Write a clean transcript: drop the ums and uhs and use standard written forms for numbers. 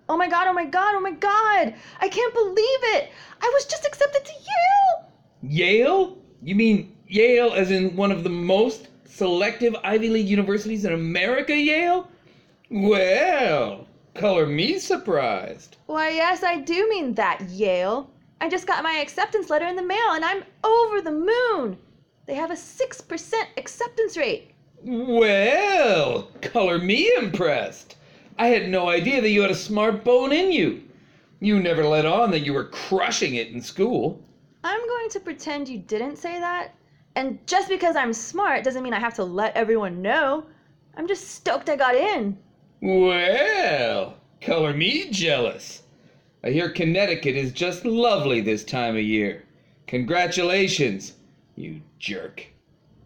Oh my god, oh my god, oh my god! I can't believe it! I was just accepted to Yale! Yale? You mean Yale as in one of the most selective Ivy League universities in America, Yale? Well, color me surprised. Why, yes, I do mean that, Yale. I just got my acceptance letter in the mail and I'm over the moon. They have a 6% acceptance rate. Well, color me impressed. I had no idea that you had a smart bone in you. You never let on that you were crushing it in school. I'm going to pretend you didn't say that. And just because I'm smart doesn't mean I have to let everyone know. I'm just stoked I got in. Well, color me jealous. I hear Connecticut is just lovely this time of year. Congratulations, you jerk.